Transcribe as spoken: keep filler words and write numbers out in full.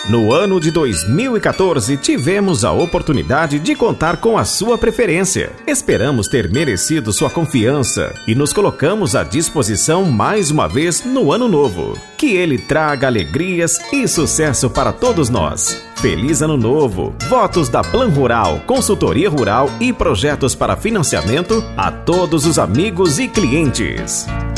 No ano de dois mil e quatorze, tivemos a oportunidade de contar com a sua preferência. Esperamos ter merecido sua confiança e nos colocamos à disposição mais uma vez no ano novo. Que ele traga alegrias e sucesso para todos nós. Feliz Ano Novo! Votos da Plan Rural, consultoria rural e projetos para financiamento a todos os amigos e clientes.